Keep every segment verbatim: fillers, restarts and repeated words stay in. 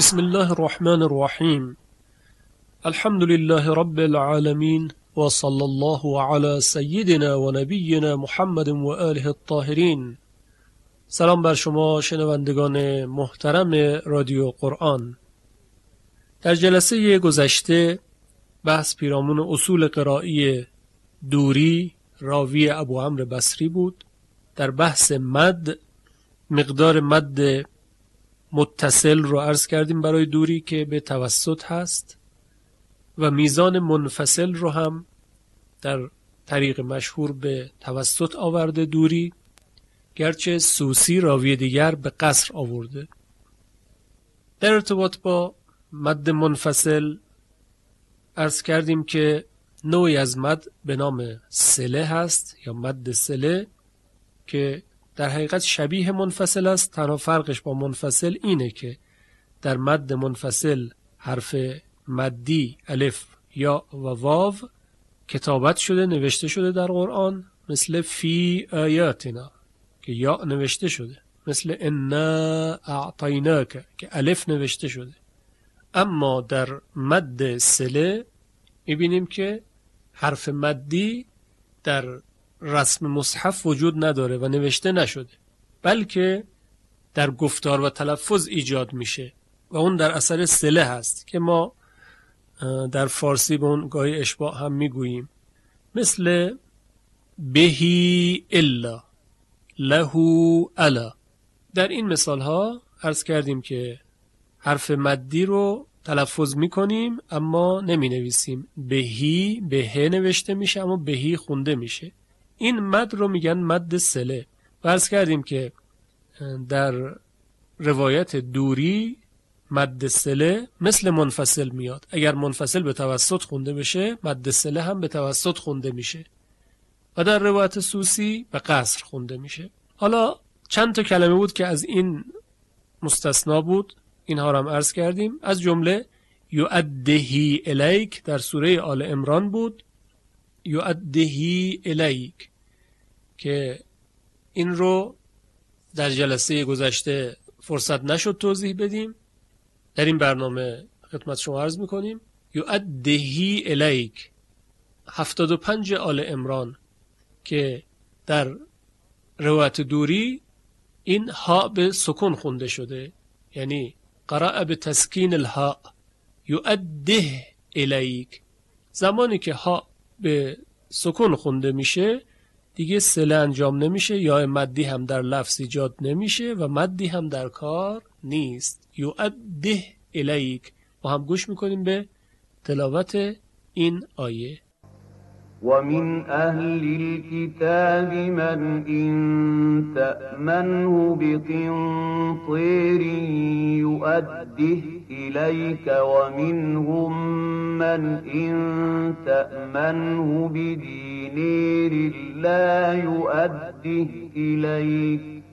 بسم الله الرحمن الرحیم. الحمد لله رب العالمین و صلی الله علی سیدنا و نبینا محمد و آله الطاهرین. سلام بر شما شنوندگان محترم رادیو قرآن. در جلسه گذشته بحث پیرامون اصول قرایی دوری راوی ابو عمرو بصری بود. در بحث مد مقدار مد متصل رو عرض کردیم برای دوری که به توسط هست و میزان منفصل رو هم در طریق مشهور به توسط آورده دوری، گرچه سوسی راوی دیگر به قصر آورده. در ارتباط با مد منفصل عرض کردیم که نوعی از مد به نام صله هست یا مد صله که در حقیقت شبیه منفصل است. تنها فرقش با منفصل اینه که در مد منفصل حرف مدی الف یا و واو کتابت شده، نوشته شده در قرآن، مثل فی آیاتنا که یا نوشته شده، مثل انا اعطیناک که الف نوشته شده. اما در مد صله میبینیم که حرف مدی در رسم مصحف وجود نداره و نوشته نشده، بلکه در گفتار و تلفظ ایجاد میشه و اون در اثر صله هست که ما در فارسی به اون گاهی اشباع هم میگوییم، مثل بهی الا، لهو الا. در این مثال ها عرض کردیم که حرف مدی رو تلفظ میکنیم اما نمی نویسیم. بهی بهه نوشته میشه اما بهی خونده میشه. این مد رو میگن مد صله. عرض کردیم که در روایت دوری مد صله مثل منفصل میاد. اگر منفصل به توسط خونده بشه مد صله هم به توسط خونده میشه و در روایت سوسی به قصر خونده میشه. حالا چند تا کلمه بود که از این مستثنا بود، اینها رو هم عرض کردیم. از جمله یؤدهی الیک در سوره آل عمران بود، یؤدهی الیک، که این رو در جلسه گذشته فرصت نشد توضیح بدیم. در این برنامه خدمت شما عرض میکنیم یؤدهی الیک هفتاد و پنج آل عمران که در روایت دوری این ها به سکون خونده شده، یعنی قرأ به تسکین الها، یؤده الیک. زمانی که ها به سکون خونده میشه دیگه صله انجام نمیشه، یا مدی هم در لفظ ایجاد نمیشه و مدی هم در کار نیست. یؤده الیک. ما هم گوش میکنیم به تلاوت این آیه. ومن أهل الكتاب من إن تأمنه بقنطير يؤده إليك ومنهم من إن تأمنه بدينار لا يؤده إليك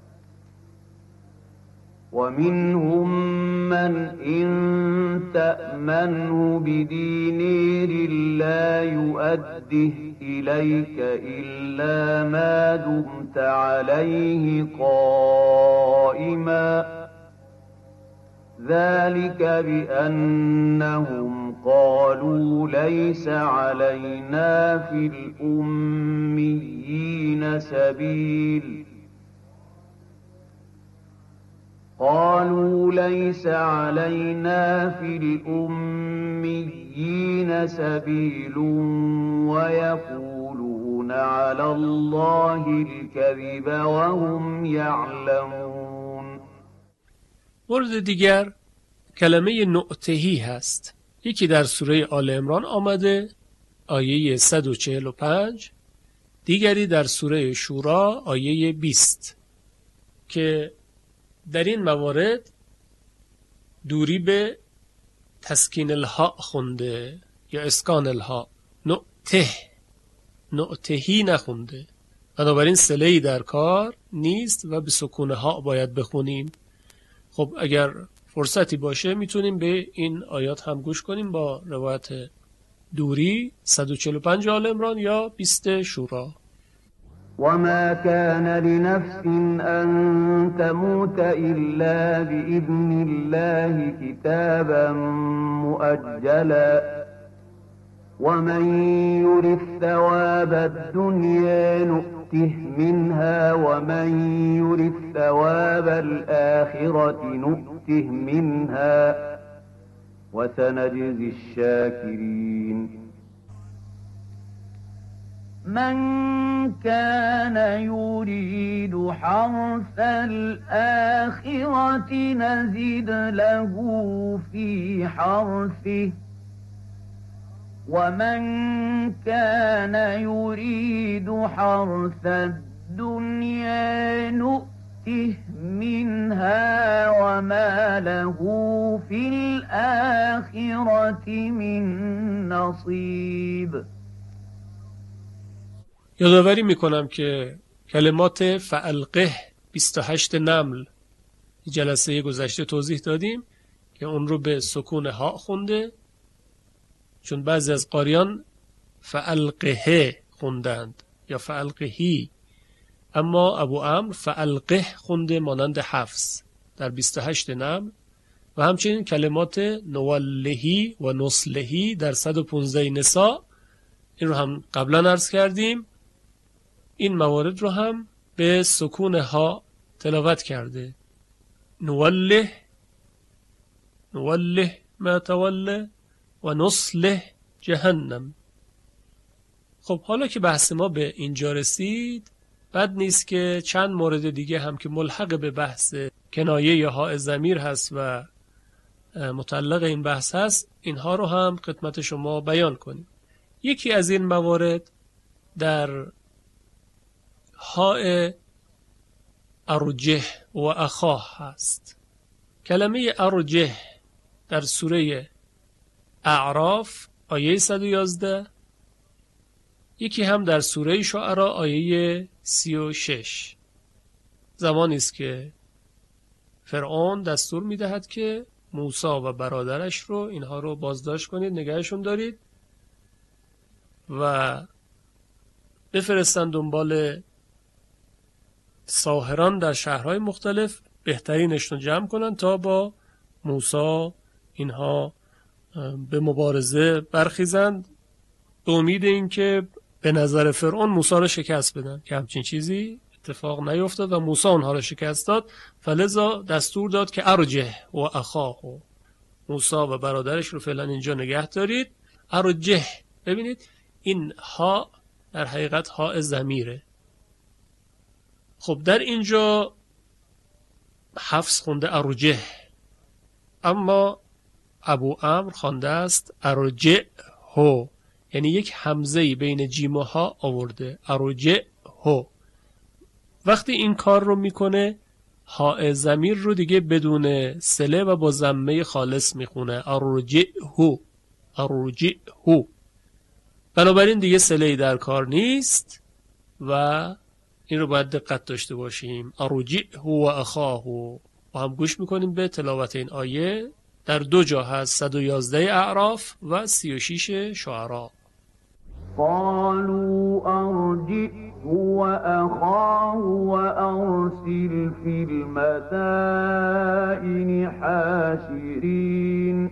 ومنهم من إن تأمنه بدينار لا يؤده إليك إلا ما دمت عليه قائما ذلك بأنهم قالوا ليس علينا في الأميين سبيل قالوا ليس علينا في الأميين سبيل ويقولون على الله الكذب وهم يعلمون. مورد دیگر کلمه نؤتهی هست. یکی در سوره آل عمران آمده آیه صد و چهل و پنج، دیگری در سوره شورا آیه بیست که در این موارد دوری به تسکین الها خونده یا اسکان الها، نؤته نؤتهی نخونده. بنابراین صله‌ای در کار نیست و به سکون ها باید بخونیم. خب اگر فرصتی باشه میتونیم به این آیات هم گوش کنیم با روایت دوری صد و چهل و پنج آل عمران یا بیست شورا. وما كان لنفس أن تموت إلا بإذن الله كتابا مؤجلا ومن يرث ثواب الدنيا نؤته منها ومن يرث ثواب الآخرة نؤته منها وسنجزي الشاكرين من كان يريد حرث الآخرة نزد له في حرثه ومن كان يريد حرث الدنيا نؤته منها وما له في الآخرة من نصيب. یادآوری میکنم که کلمات فالقه بیست و هشت نمل جلسه گذشته توضیح دادیم که اون رو به سکون ها خونده، چون بعضی از قاریان فالقه خوندند یا فالقهی، اما ابو عمرو فالقه خونده مانند حفص در بیست و هشت نمل، و همچنین کلمات نولهی و نصلهی در صد و پانزده نساء، این رو هم قبلا عرض کردیم. این موارد رو هم به سکون ها تلاوت کرده. نوله نوله ما توله و نصله جهنم. خب حالا که بحث ما به اینجا رسید، بد نیست که چند مورد دیگه هم که ملحق به بحث کنایه یا ها ضمیر هست و متعلق این بحث هست، اینها رو هم خدمت شما بیان کنیم. یکی از این موارد در ها ارجه و اخاه هست. کلمه ارجه در سوره اعراف آیه صد و یازده، یکی هم در سوره شعراء آیه سی و شش. زمانی است که فرعون دستور میدهد که موسی و برادرش رو اینها رو بازداشت کنید، نگهشون دارید و بفرستند دنبال ساحران در شهرهای مختلف، بهترینش رو جمع کنند تا با موسی اینها به مبارزه برخیزند، به امید این که به نظر فرعون موسی رو شکست بدن، که همچین چیزی اتفاق نیفتاد و موسی اونها رو شکست داد. فلذا دستور داد که ارجه و اخاه، موسی و برادرش رو فعلا اینجا نگه دارید. ارجه، ببینید این ها در حقیقت ها ضمیره. خب در اینجا حفص خونده ارجه، اما ابو عمرو خوانده است ارجع هو، یعنی یک همزه‌ای بین جیم و ها آورده، ارجع هو. وقتی این کار رو میکنه ها ضمیر رو دیگه بدون صله و با ضمه خالص میخونه، ارجع هو ارجع هو. بنابراین دیگه صله‌ای در کار نیست و این رو باید دقت داشته باشیم. ارجع هو و اخاه. و هم گوش میکنیم به تلاوت این آیه، در دو جا هست، صد و یازده اعراف و سی و شش شعراء. قالوا ارجعه واخاه وارسل في المدائن حاشرين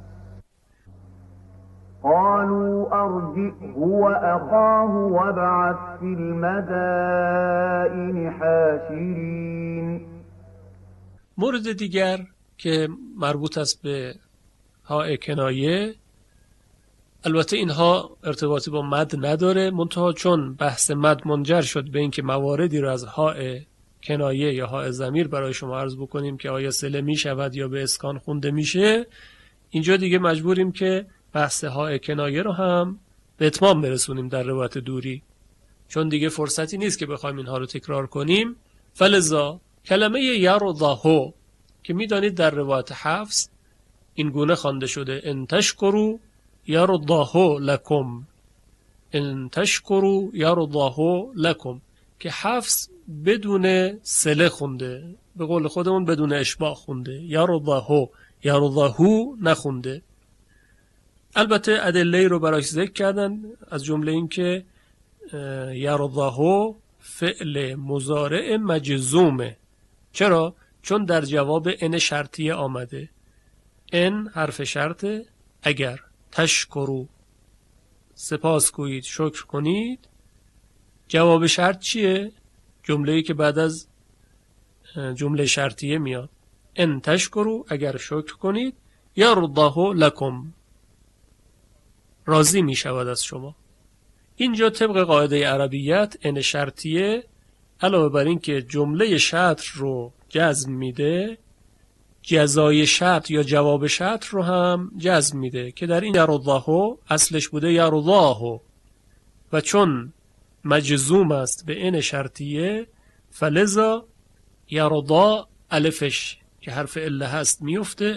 قالوا ارجعه واخاه وابعث في المدائن حاشرين. مورد دیگر که مربوط است به ها کنایه، البته اینها ارتباطی با مد نداره، منتها چون بحث مد منجر شد به اینکه مواردی رو از ها کنایه یا ها ضمیر برای شما عرض بکنیم که آیا صله می شود یا به اسکان خونده میشه، اینجا دیگه مجبوریم که بحث ها کنایه رو هم به اتمام برسونیم در روایت دوری، چون دیگه فرصتی نیست که بخوایم اینها رو تکرار کنیم. فلذا کلمه یرضاه که میدانید در روایت حفص این گونه خوانده شده، ان تشکروا یرضاه لکم، ان تشکروا یرضاه لکم، که حفص بدون صله خونده، به قول خودمون بدون اشباع خونده، یرضاه یرضاه نخونده. البته ادله رو براش ذکر کردن، از جمله این که یرضاه فعل مضارع مجزومه. چرا؟ چون در جواب ان شرطیه آمده. ان حرف شرطه. اگر تشکرو سپاس گویید، شکر کنید، جواب شرط چیه؟ جمله‌ای که بعد از جمله شرطیه میاد. ان تشکرو، اگر شکر کنید، یرضه لکم، راضی می شود از شما. اینجا طبق قاعده عربیت ان شرطیه علاوه بر این که جمله شرط رو جزم میده، جزای شرط یا جواب شرط رو هم جزم میده که در این یرضه اصلش بوده یرضاه، و چون مجزوم است به ان شرطیه فلذا یرضا الفش که حرف اله هست میفته،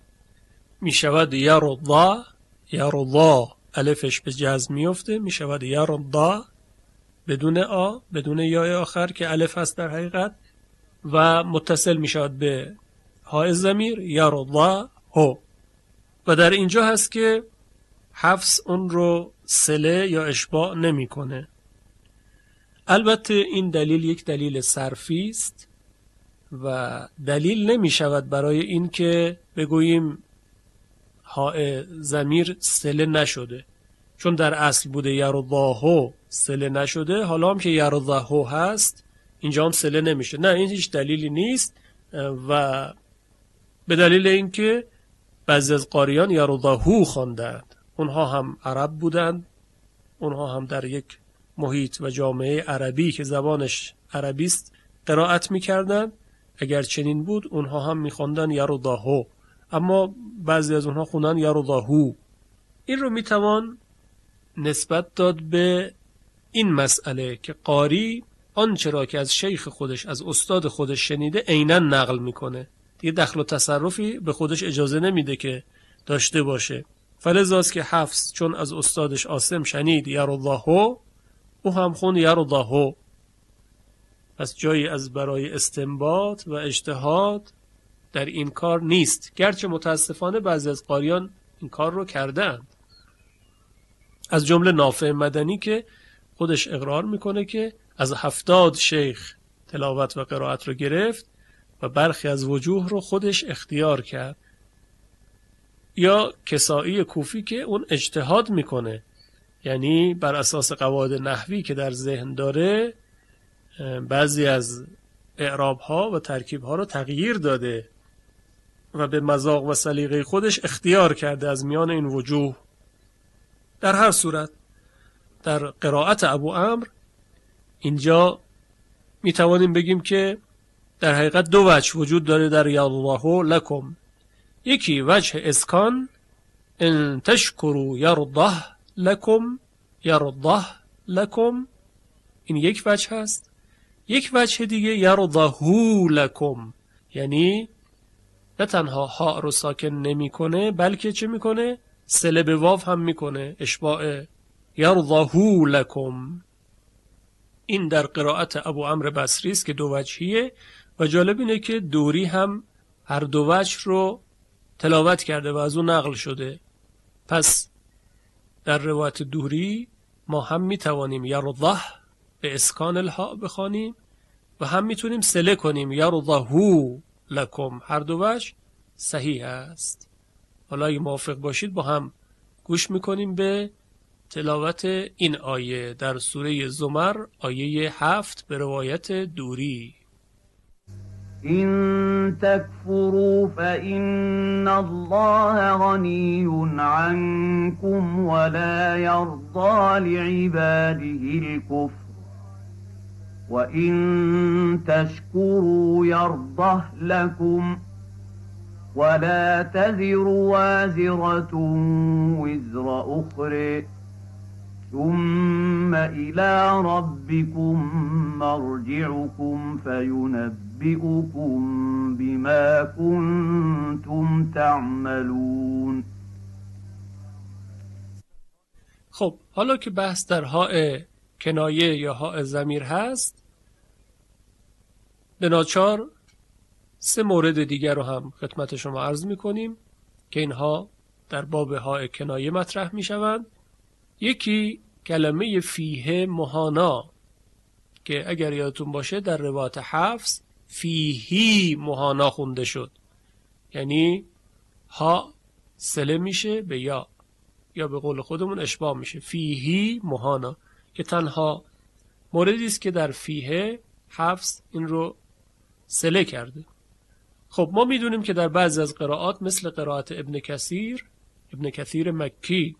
میشود یرضا. یرضا الفش به جزم میفته، میشود یرضا بدون آ، بدون یای آخر که الف هست در حقیقت، و متصل میشود به های ضمیر یرضا هو. و در اینجا هست که حفظ اون رو صله یا اشباع نمیکنه. البته این دلیل یک دلیل صرفی است و دلیل نمی شود برای این که بگوییم های ضمیر صله نشده، چون در اصل بوده یرضاه صله نشده، حالا هم که یرضاه هست اینجا هم صله نمیشه. نه، این هیچ دلیلی نیست و به دلیل اینکه بعضی از قاریان یرضاه خواندند، اونها هم عرب بودند، اونها هم در یک محیط و جامعه عربی که زبانش عربی است قرائت می‌کردند. اگر چنین بود اونها هم می‌خواندن یرضاه، اما بعضی از اونها خوندن یرضاه. این رو میتوان نسبت داد به این مسئله که قاری آنچه را که از شیخ خودش، از استاد خودش شنیده عیناً نقل میکنه، دیگه دخل و تصرفی به خودش اجازه نمیده که داشته باشه. فلذاست که حفص چون از استادش عاصم شنید یرضاه، او هم خون یرضاه. پس جایی از برای استنباط و اجتهاد در این کار نیست، گرچه متاسفانه بعضی از قاریان این کار رو کردند، از جمله نافع مدنی که خودش اقرار میکنه که از هفتاد شیخ تلاوت و قرائت رو گرفت و برخی از وجوه رو خودش اختیار کرد. یا کسائی کوفی که اون اجتهاد میکنه، یعنی بر اساس قواعد نحوی که در ذهن داره بعضی از اعراب ها و ترکیب ها رو تغییر داده و به مذاق و سلیقه خودش اختیار کرده از میان این وجوه. در هر صورت در قرائت ابو عمرو اینجا می توانیم بگیم که در حقیقت دو وجه وجود داره در یرضاه لکم. یکی وجه اسکان، ان تشکروا یرضه لکم، یرضه لکم، این یک وجه هست. یک وجه دیگه یرضه لکم، یعنی نه تنها ها رو ساکن نمی کنه بلکه چه میکنه؟ صله به واو هم میکنه، اشباع یرضه لکم. این در قرائت ابو عمرو بصری است که دو وجهیه و جالب اینه که دوری هم هر دو وجه رو تلاوت کرده و از اون نقل شده. پس در روایت دوری ما هم میتوانیم یرضه به اسکان الها بخوانیم و هم میتونیم صله کنیم یرضه لکم. هر دو وجه صحیح است. حالا اگه موافق باشید با هم گوش میکنیم به تلاوت این آیه در سوره زمر، آیه هفت به روایت دوری. إن تكفروا فإن الله غني عنكم ولا يرضى لعباده الكفر وإن تشكروا يرضه لكم ولا تزر وازرة وزر أخرى ثم إلى ربكم مرجعكم فينبئكم بما كنتم تعملون. خب حالا که بحث در های کنایه یا های ضمیر هست، به ناچار سه مورد دیگر رو هم خدمت شما عرض میکنیم که اینها در باب های کنایه مطرح میشوند. یکی کلمه فیه مهانا که اگر یادتون باشه در روایت حفص فیهی مهانا خونده شد، یعنی ها سله میشه به یا، یا به قول خودمون اشباع میشه، فیهی مهانا، که تنها موردی است که در فیه حفص این رو سله کرده. خب ما میدونیم که در بعضی از قرائات مثل قرائت ابن کثیر ابن کثیر مکی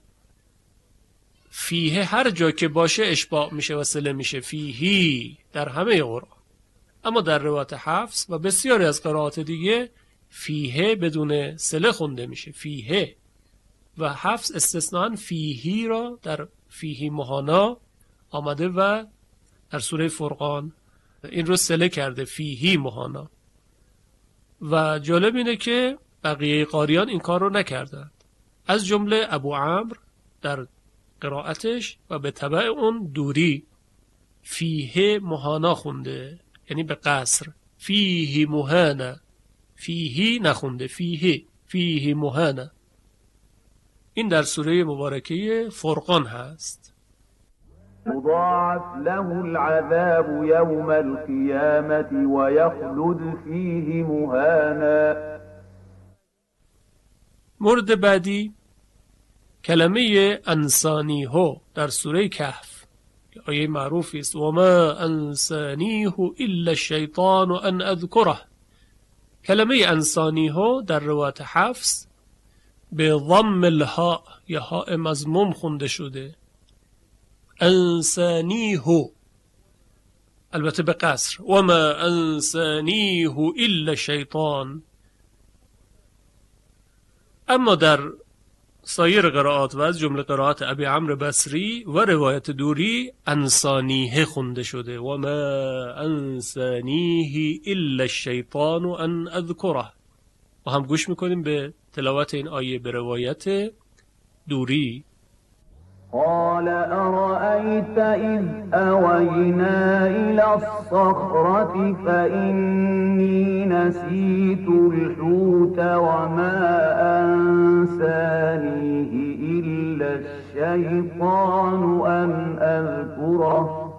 فیه هر جا که باشه اشباع میشه و سله میشه، فیهی در همه قرآن. اما در روایت حفص و بسیاری از قرائات دیگه فیه بدون سله خونده میشه، فیه. و حفص استثناء فیهی را در فیهی مهانا آمده و در سوره فرقان این رو سله کرده، فیهی مهانا. و جالب اینه که بقیه قاریان این کار رو نکردند، از جمله ابو عمرو در قرائتش و به تبع اون دوری فیه مهانا خونده، یعنی به قصر، فیهی مهانا، فیهی نخونده، فیه فیهی مهانا. این در سوره مبارکه فرقان هست. مضاعف له العذاب يوم القيامة ويخلد فيه مهانا. مورد بعدی کلمه انسانیه در سوره کهف، آیه معروفی است، و ما انسانیه الا الشیطان ان اذکره. کلمه انسانیه در روایت حفص به ضم الها یا ها مضموم خونده شده، انسانیه، البته به قصر، و ما انسانیه الا شیطان. اما در سایر قرائات و از جمله قرائات ابی عمرو بصری و روایت دوری انسانیه خونده شده، و ما انسانیه الا الشیطان ان اذکره. و هم گوش میکنیم به تلاوت این آیه به روایت دوری. قال أرأيت إذ أوينا إلى الصخرة فإني نسيت الحوت وما أنسانيه إلا الشيطان أن أذكره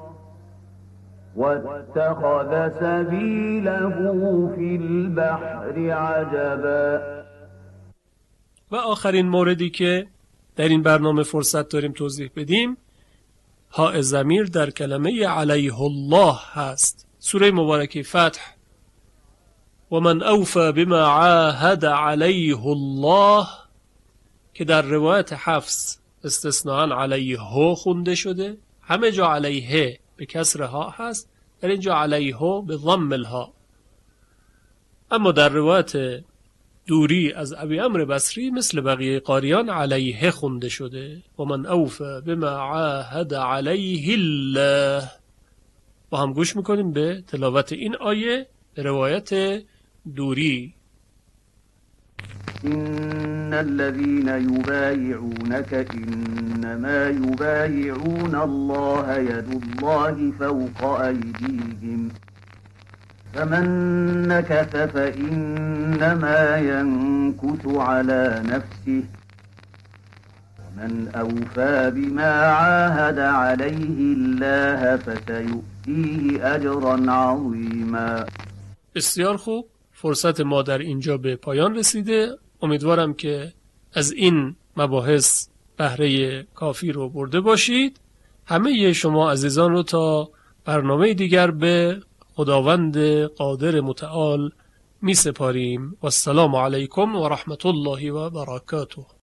واتخذ سبيله في البحر عجبا. و آخرین موردی که در این برنامه فرصت داریم توضیح بدیم، ها ضمیر در کلمه علیه الله هست. سوره مبارکه فتح، و من اوفى بما عاهد علیه الله، که در روایت حفص استثناء علیه خونده شده، همه جا علیه به کسر ها هست، در اینجا علیه به ضم الها. اما در روایت دوری از ابی عمرو بصری مثل بقیه قاریان علیه خونده شده، و من اوفى بما عاهد علیه الله. با هم گوش میکنیم به تلاوت این آیه به روایت دوری. إن الذين يبايعونك إنما يبايعون الله يد الله فوق أيديهم فمن نكث فإنما ينكث على نفسه ومن أوفى بما عاهد عليه الله فسيؤتيه أجرا عظيما. بسیار خوب، فرصت ما در اینجا به پایان رسیده. امیدوارم که از این مباحث بهره کافی رو برده باشید. همه شما عزیزان رو تا برنامه دیگر به خداوند قادر متعال می سپاریم. و السلام علیکم و رحمت الله و برکاته.